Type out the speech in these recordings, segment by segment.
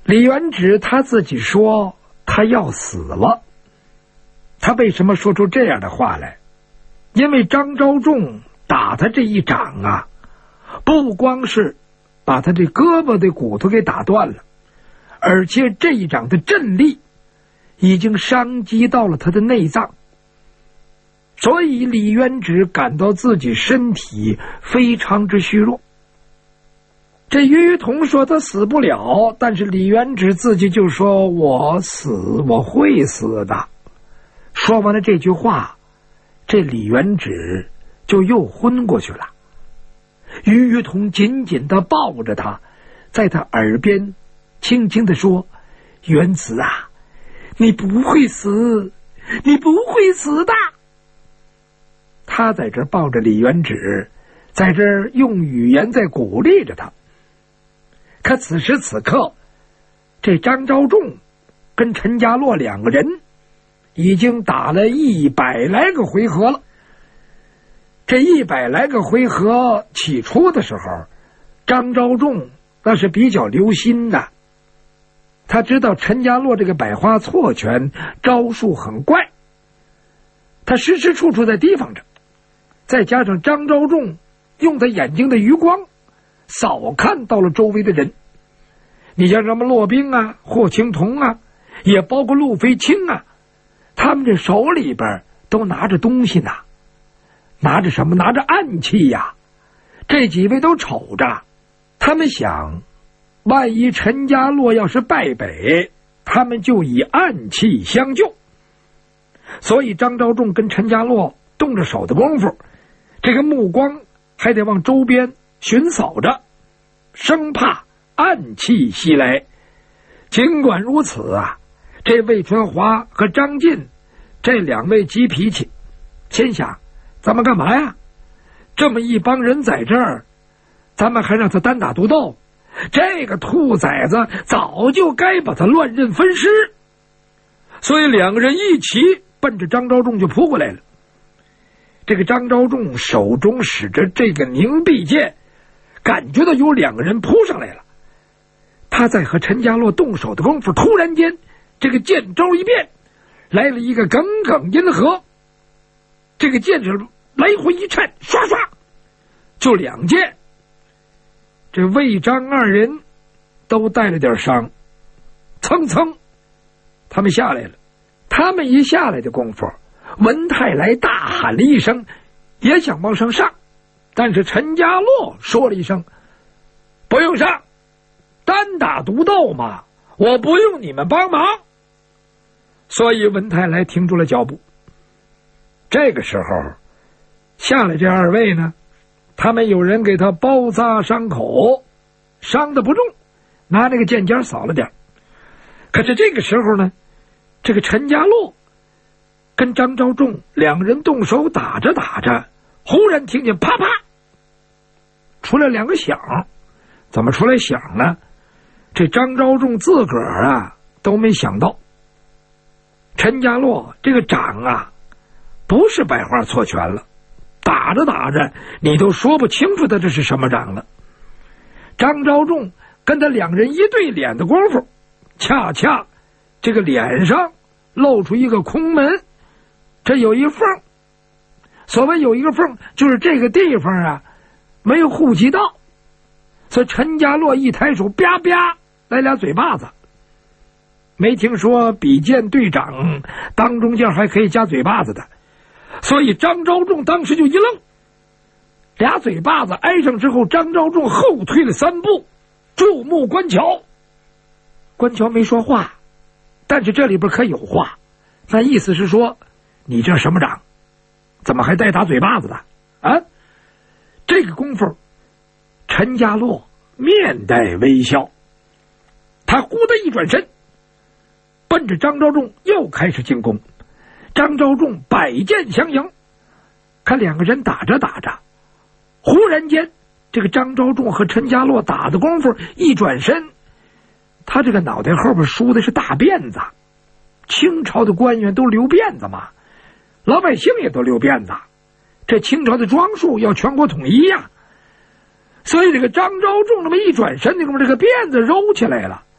李元直他自己说他要死了。他为什么说出这样的话来？因为张昭仲打他这一掌啊，不光是把他这胳膊的骨头给打断了，而且这一掌的震力已经伤及到了他的内脏，所以李元直感到自己身体非常之虚弱。这于同说他死不了，但是李元直自己就说我会死的。说完了这句话，这李元直就又昏过去了。于同紧紧地抱着他，在他耳边轻轻地说：元子啊，你不会死，你不会死的。他在这抱着李元直，在这用语言在鼓励着他。可此时此刻，这张昭仲跟陈家洛两个人已经打了100来个回合了。这100来个回合起初的时候，张昭仲那是比较留心的，他知道陈家洛这个百花错拳招数很怪，他时时处处在提防着，再加上张昭仲用他眼睛的余光扫看到了周围的人，你像什么骆宾啊、霍青桐啊，也包括陆飞清啊，他们这手里边都拿着东西呢。拿着什么？拿着暗器呀！这几位都瞅着，他们想，万一陈家洛要是败北，他们就以暗器相救。所以张昭仲跟陈家洛动着手的功夫，这个目光还得往周边巡扫着，生怕暗器袭来。尽管如此啊，这魏春华和张晋这两位急脾气，心想咱们干嘛呀？这么一帮人在这儿，咱们还让他单打独斗？这个兔崽子早就该把他乱刃分尸。所以两个人一起奔着张昭仲就扑过来了。这个张昭仲手中使着这个凝碧剑，感觉到有两个人扑上来了。他在和陈家洛动手的功夫，突然间这个剑招一变，来了一个耿耿阴合，这个剑指来回一颤，唰唰就2剑。这魏张二人都带了点伤，蹭蹭他们下来了。他们一下来的功夫，文泰来大喊了一声，也想往上上，但是陈家洛说了一声不用上，单打独斗嘛，我不用你们帮忙。所以文泰来停住了脚步。这个时候下来这二位呢，他们有人给他包扎伤口，伤得不重，拿那个剑尖扫了点。可是这个时候呢，这个陈家洛跟张昭仲两个人动手打着打着，忽然听见啪啪出来2个响。怎么出来响呢？这张昭仲自个儿啊都没想到，陈家洛这个掌啊不是百花错拳了，打着打着你都说不清楚他这是什么掌了。张昭仲跟他两人一对脸的功夫，恰恰这个脸上露出一个空门，这有一缝。所谓有一个缝，就是这个地方啊没有护及到。所以陈家洛一抬手，啪啪来俩嘴巴子。没听说比剑对掌当中间还可以加嘴巴子的，所以张昭仲当时就一愣，俩嘴巴子挨上之后，张昭仲后退了3步，注目观瞧。观瞧没说话，但是这里边可有话，那意思是说，你这什么掌，怎么还带打嘴巴子的啊？这个功夫，陈家洛面带微笑，他忽的一转身，奔着张昭仲又开始进攻。张昭仲百剑相迎，看两个人打着打着，忽然间这个张昭仲和陈家洛打的功夫一转身，他这个脑袋后边梳的是大辫子。清朝的官员都留辫子嘛，老百姓也都留辫子，这清朝的装束要全国统一呀。所以这个张昭仲这么一转身，这个辫子揉起来了，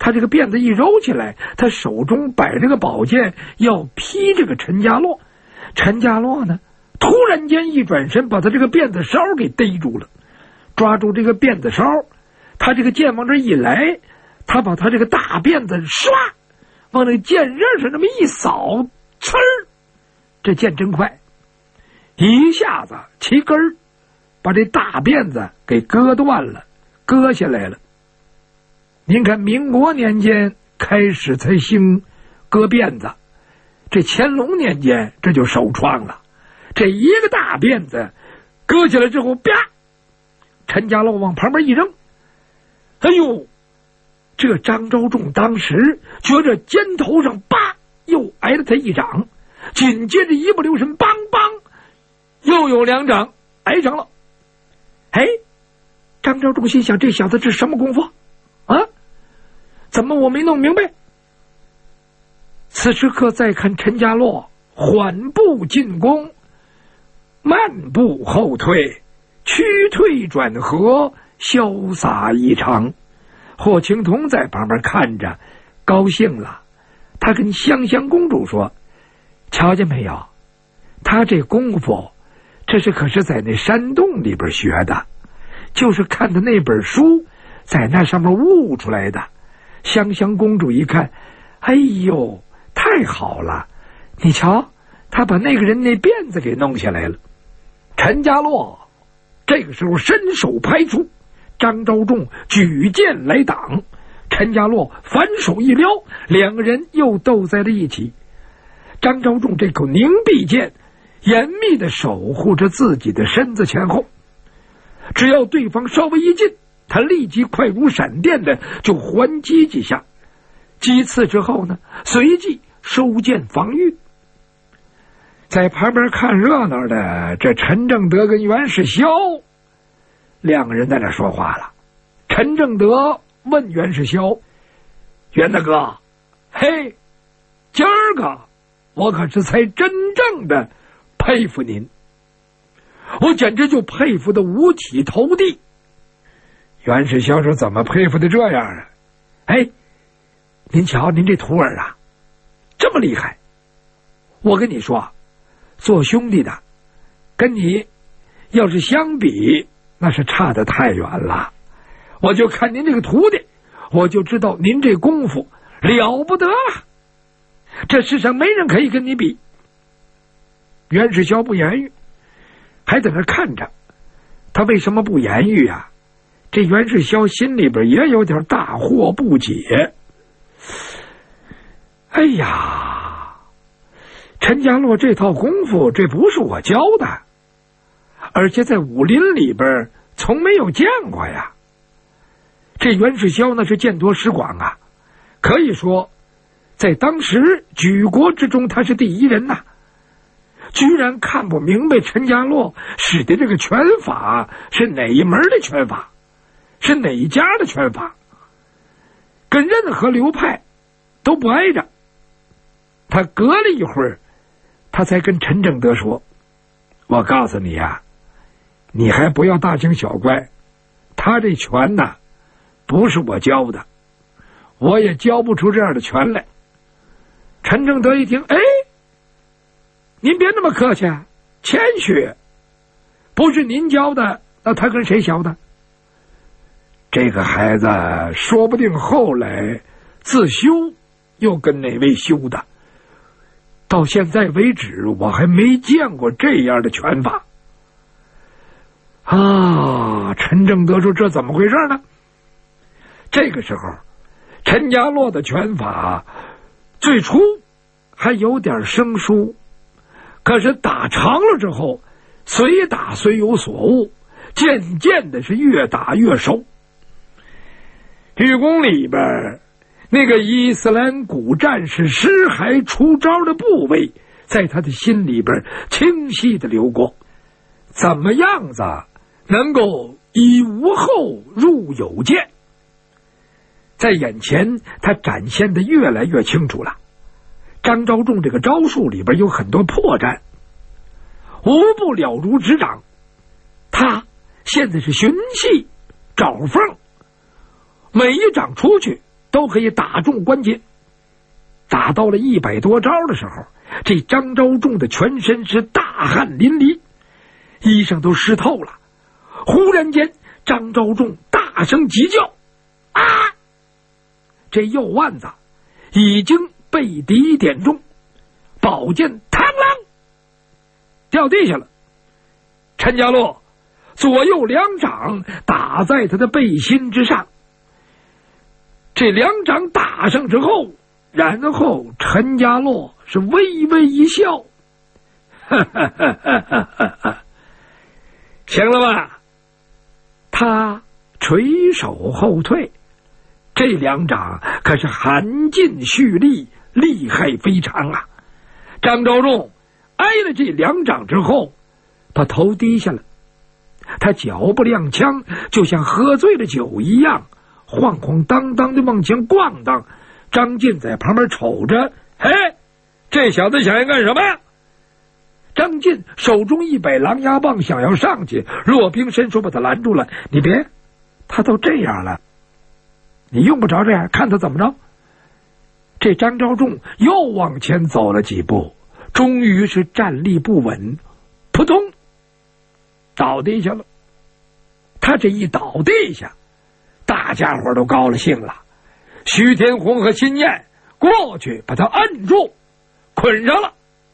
他这个辫子一揉起来，他手中摆着个宝剑要劈这个陈家洛。陈家洛呢，突然间一转身，把他这个辫子梢给逮住了，抓住这个辫子梢，他这个剑往这一来，他把他这个大辫子唰往那剑刃上那么一扫，呲儿，这剑真快，一下子齐根儿把这大辫子给割断了，割下来了。您看，民国年间开始才兴割辫子，这乾隆年间这就首创了。这一个大辫子割下来之后，啪，陈家洛往旁边一扔，哎呦，这张召仲当时觉着肩头上叭又挨了他一掌，紧接着一不留神，梆梆又有2掌挨上了。哎，张召仲心想，这小子这什么功夫啊？怎么我没弄明白？此时刻再看陈家洛缓步进攻，慢步后退，屈退转合，潇洒异常。霍青桐在旁边看着高兴了，他跟香香公主说，瞧见没有，他这功夫这是可是在那山洞里边学的，就是看的那本书在那上面悟出来的。香香公主一看，哎呦，太好了，你瞧，他把那个人那辫子给弄下来了。陈家洛这个时候伸手拍出，张召仲举剑来挡，陈家洛反手一撩，两个人又斗在了一起。张召仲这口凝碧剑严密地守护着自己的身子前后，只要对方稍微一近，他立即快如闪电的就还击几下，几次之后呢，随即收剑防御。在旁边看热闹的这陈正德跟袁世霄两个人在那说话了。陈正德问袁世霄，袁大哥，嘿，今儿个我可是才真正的佩服您，我简直就佩服的五体投地。袁世霄说，怎么佩服的这样啊？哎，您瞧，您这徒儿啊，这么厉害，我跟你说，做兄弟的跟你要是相比，那是差得太远了。我就看您这个徒弟，我就知道您这功夫了不得了，这世上没人可以跟你比。袁世霄不言语，还在那看着。他为什么不言语啊？这袁世霄心里边也有点大惑不解。哎呀，陈家洛这套功夫，这不是我教的，而且在武林里边从没有见过呀。这袁世霄那是见多识广啊，可以说在当时举国之中他是第一人呐。居然看不明白陈家洛使的这个拳法是哪一门的拳法，是哪一家的拳法，跟任何流派都不挨着。他隔了一会儿，他才跟陈正德说，我告诉你啊，你还不要大惊小怪，他这拳呢不是我教的，我也教不出这样的拳来。陈正德一听，哎，您别那么客气，谦虚，不是您教的，那他跟谁学的？这个孩子说不定后来自修又跟哪位修的，到现在为止我还没见过这样的拳法啊！陈正德说，这怎么回事呢？这个时候陈家洛的拳法最初还有点生疏，可是打长了之后，虽打虽有所悟，渐渐的是越打越熟。玉宫里边那个伊斯兰古战士尸骸出招的部位，在他的心里边清晰的流过，怎么样子能够以无后入有见，在眼前他展现的越来越清楚了。张召仲这个招数里边有很多破绽，无不了如指掌。他现在是寻隙找缝，每一掌出去都可以打中关节。打到了100多招的时候，这张昭仲的全身是大汗淋漓，衣裳都湿透了。忽然间，张昭仲大声急叫：“啊！”这右腕子已经被敌点中，宝剑嘡啷掉地下了。陈家洛左右2掌打在他的背心之上，这2掌打上之后，然后陈家洛是微微一笑，哈哈哈哈哈哈，行了吧？他垂手后退，这2掌可是含劲蓄力，厉害非常啊！张昭仲挨了这2掌之后，把头低下了，他脚步踉跄，就像喝醉了酒一样，晃晃荡荡的往前逛荡。张晋在旁边瞅着，嘿，这小子想要干什么呀？张晋手中一摆狼牙棒，想要上去，骆宾伸手把他拦住了。你别，他都这样了，你用不着这样，看他怎么着。这张昭仲又往前走了几步，终于是站立不稳，扑通倒地下了。他这一倒地下，大家伙都高了兴了。徐天红和辛燕过去把他摁住，捆上了。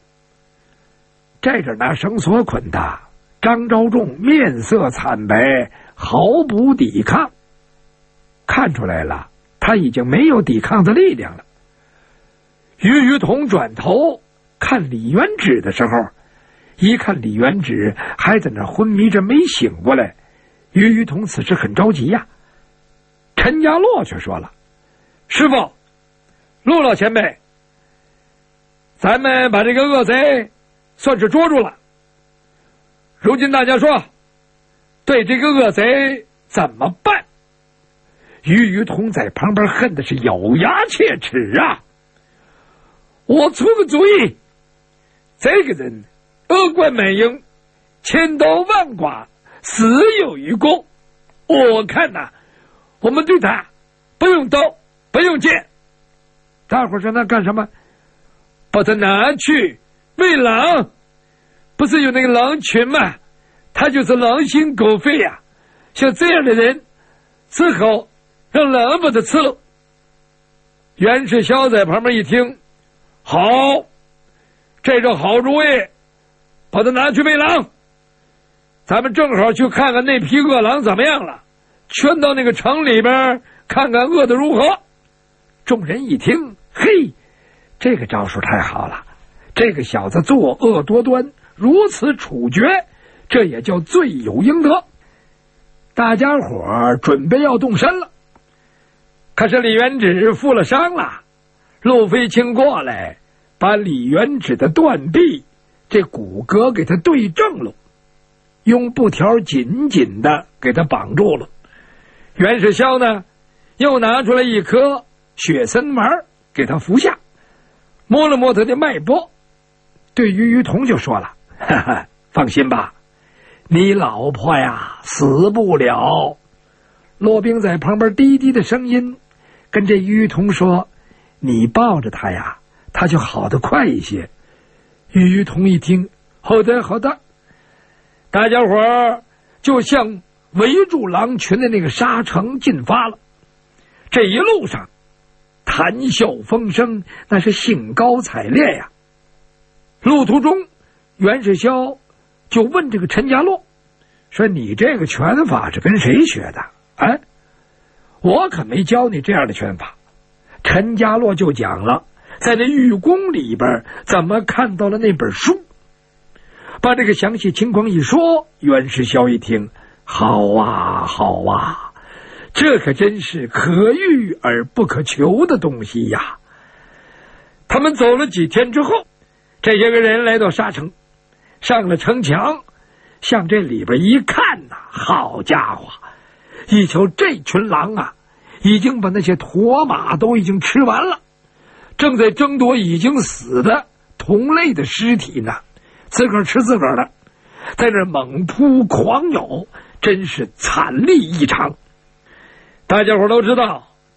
这个拿绳索捆的，张昭仲面色惨白，毫不抵抗。看出来了，他已经没有抵抗的力量了。于同转头看李元直的时候，一看李元直还在那昏迷着没醒过来，于同此时很着急呀。陈家洛却说了：“师傅，陆老前辈，咱们把这个恶贼算是捉住了。如今大家说，对这个恶贼怎么办？”于同在旁边恨的是咬牙切齿啊！我出个主意，这个人恶贯满盈，千刀万剐，死有余辜。我看呐，我们对他不用刀，不用剑。大伙说那干什么？把他拿去喂狼，不是有那个狼群吗？他就是狼心狗肺呀！像这样的人，只好让狼把他吃了。袁世霄在旁边一听，好，这个好主意，把他拿去喂狼。咱们正好去看看那批恶狼怎么样了，圈到那个城里边看看饿得如何。众人一听，嘿，这个招数太好了，这个小子作恶多端，如此处决，这也叫罪有应得。大家伙准备要动身了，可是李元直负了伤了。陆飞卿过来把李元直的断臂这骨骼给他对正了，用布条紧紧的给他绑住了。袁世霄呢，又拿出来一颗雪参丸给他服下，摸了摸他的脉搏，对于同就说了：“哈哈，放心吧，你老婆呀死不了。”骆宾在旁边低低的声音跟这于同说：“你抱着他呀，他就好得快一些。”于同一听，好的好的。大家伙就向围住狼群的那个沙城进发了。这一路上谈笑风生，那是兴高采烈呀。路途中，袁世霄就问这个陈家洛说：“你这个拳法是跟谁学的？”哎，我可没教你这样的拳法。陈家洛就讲了，在这玉宫里边怎么看到了那本书，把这个详细情况一说。袁世霄一听，好啊好啊，这可真是可遇而不可求的东西呀。他们走了几天之后，这些个人来到沙城，上了城墙，向这里边一看呐，好家伙，一瞧这群狼啊，已经把那些驼马都已经吃完了，正在争夺已经死的同类的尸体呢，自个儿吃自个儿的，在那猛扑狂咬，真是惨厉异常。大家伙都知道，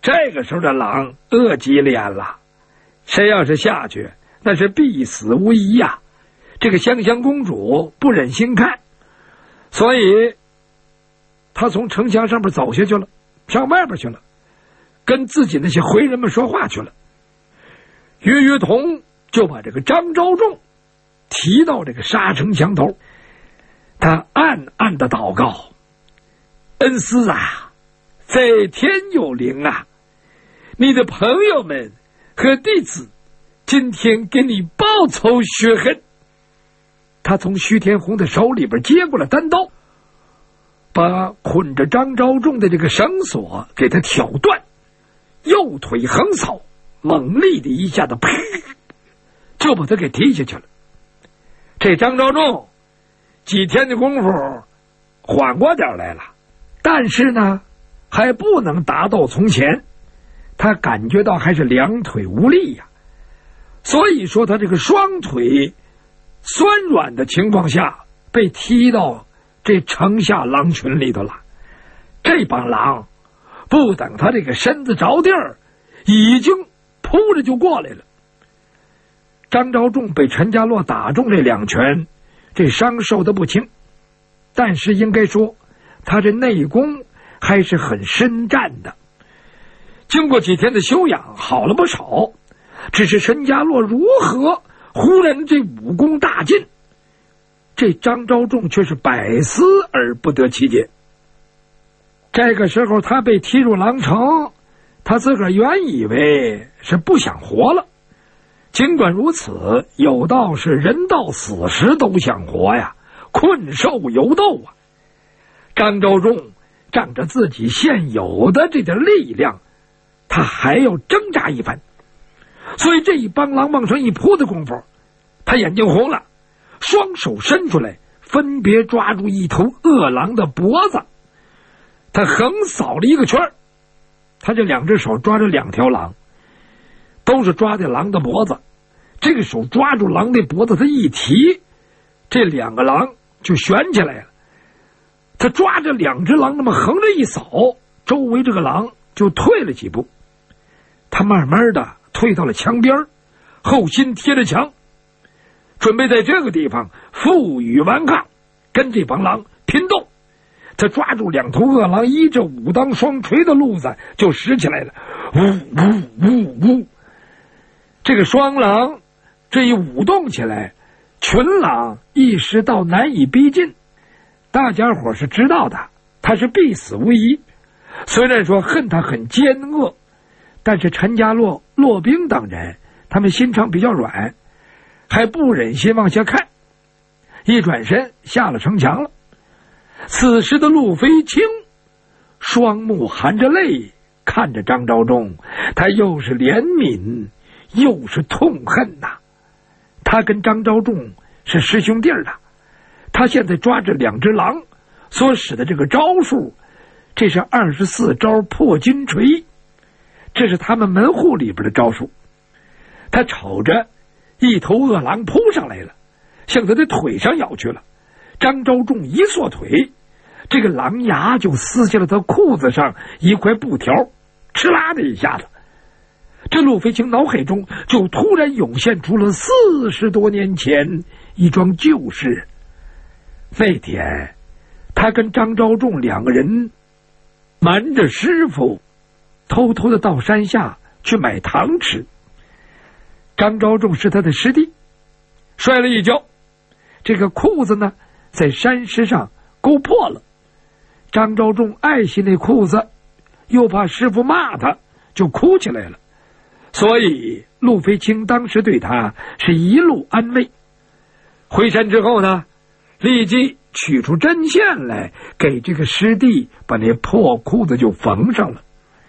这个时候的狼饿急了眼了，谁要是下去，那是必死无疑呀。这个香香公主不忍心看，所以她从城墙上面走下去了，上外边去了，跟自己那些回人们说话去了。于于同就把这个张昭仲提到这个沙城墙头，他暗暗的祷告：恩师啊，在天有灵啊，你的朋友们和弟子今天给你报仇雪恨。他从徐天红的手里边接过了单刀，把捆着张昭仲的这个绳索给他挑断，右腿横扫，猛力的一下子啪就把他给踢下去了。这张昭仲几天的功夫缓过点来了，但是呢还不能达到从前，他感觉到还是两腿无力呀，所以说他这个双腿酸软的情况下被踢到这城下狼群里头了。这帮狼不等他这个身子着地儿，已经扑着就过来了。张昭仲被陈家洛打中这两拳，这伤受得不轻，但是应该说他这内功还是很深湛的，经过几天的修养好了不少。只是陈家洛如何忽然这武功大进，这张昭仲却是百思而不得其解。这个时候他被踢入狼城，他自个儿原以为是不想活了，尽管如此，有道是人到死时都想活呀，困兽犹斗啊。张昭仲仗着自己现有的这点力量，他还要挣扎一番，所以这一帮狼往上一扑的功夫，他眼睛红了，双手伸出来，分别抓住一头恶狼的脖子，他横扫了一个圈，他这两只手抓着两条狼，都是抓的狼的脖子。这个手抓住狼的脖子，他一提，这两个狼就悬起来了。他抓着两只狼那么横着一扫，周围这个狼就退了几步。他慢慢的退到了墙边，后心贴着墙，准备在这个地方负隅顽抗，跟这帮狼拼斗。他抓住两头恶狼，依着武当双锤的路子就使起来了，呜呜呜呜。这个双狼这一舞动起来，群狼一时到难以逼近。大家伙是知道的，他是必死无疑。虽然说恨他很奸恶，但是陈家洛、骆兵等人他们心肠比较软，还不忍心往下看，一转身下了城墙了。此时的陆飞清双目含着泪看着张昭仲，他又是怜悯又是痛恨呐。他跟张昭仲是师兄弟的，他现在抓着两只狼所使的这个招数，这是24招破金锤，这是他们门户里边的招数。他瞅着一头恶狼扑上来了，向他的腿上咬去了。张昭仲一缩腿，这个狼牙就撕下了他裤子上一块布条，哧啦的一下子，这陆飞清脑海中就突然涌现出了40多年前一桩旧事。那天他跟张昭仲两个人瞒着师傅，偷偷的到山下去买糖吃。张昭仲是他的师弟，摔了一跤，这个裤子呢在山石上勾破了。张昭仲爱惜那裤子，又怕师傅骂他，就哭起来了。所以陆飞清当时对他是一路安慰。回山之后呢，立即取出针线来，给这个师弟把那破裤子就缝上了。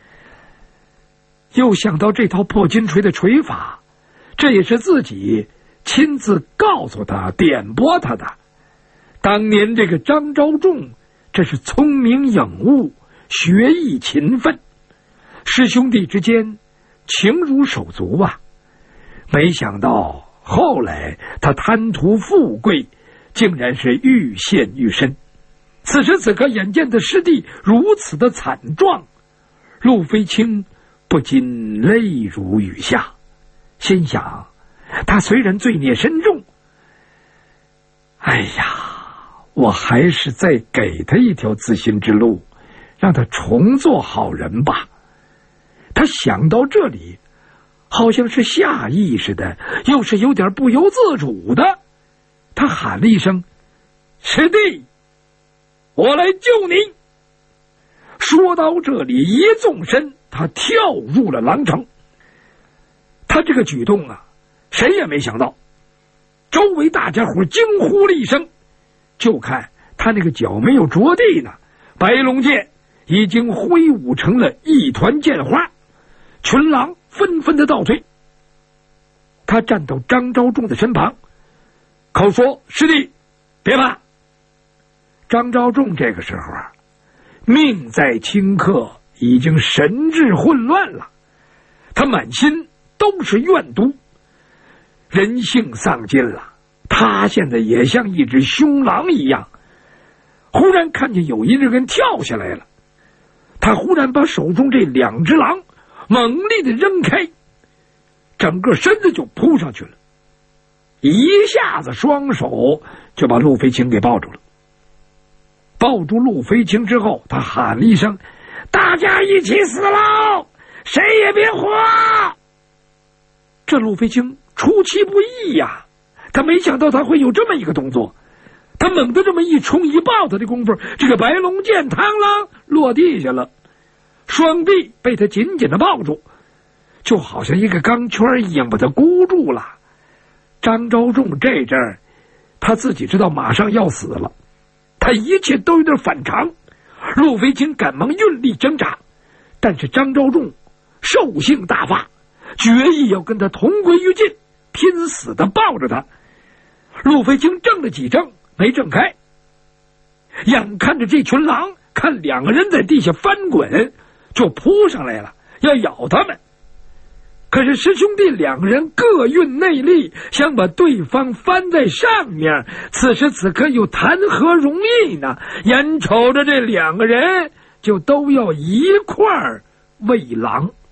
又想到这套破金锤的锤法，这也是自己亲自告诉他、点拨他的。当年这个张昭仲，这是聪明颖悟，学艺勤奋，师兄弟之间情如手足啊。没想到后来他贪图富贵，竟然是愈陷愈深。此时此刻眼见的师弟如此的惨状，陆飞清不禁泪如雨下，心想他虽然罪孽深重，哎呀，我还是再给他一条自新之路，让他重做好人吧。他想到这里，好像是下意识的，又是有点不由自主的，他喊了一声：“师弟，我来救你！”说到这里，一纵身，他跳入了狼城。他这个举动啊，谁也没想到。周围大家伙惊呼了一声，就看他那个脚没有着地呢，白龙剑已经挥舞成了一团剑花，群狼纷纷的倒退。他站到张昭仲的身旁，口说：“师弟，别怕。”张昭仲这个时候啊，命在顷刻，已经神志混乱了，他满心都是怨毒，人性丧尽了。他现在也像一只凶狼一样。忽然看见有一个人跳下来了，他忽然把手中这两只狼猛力的扔开，整个身子就扑上去了，一下子双手就把陆飞青给抱住了。抱住陆飞青之后，他喊了一声：“大家一起死喽，谁也别活！”这陆飞青出其不意呀，他没想到他会有这么一个动作。他猛地这么一冲一抱他的功夫，这个白龙剑螳螂落地下了，双臂被他紧紧的抱住，就好像一个钢圈一样把他箍住了。张昭仲这阵儿他自己知道马上要死了，他一切都有点反常。陆飞青赶忙用力挣扎，但是张昭仲兽性大发，决意要跟他同归于尽，拼死的抱着他。陆飞青挣了几挣没挣开，眼看着这群狼看两个人在地下翻滚，就扑上来了，要咬他们。可是师兄弟两个人各运内力，想把对方翻在上面，此时此刻又谈何容易呢？眼瞅着这两个人就都要一块儿喂狼。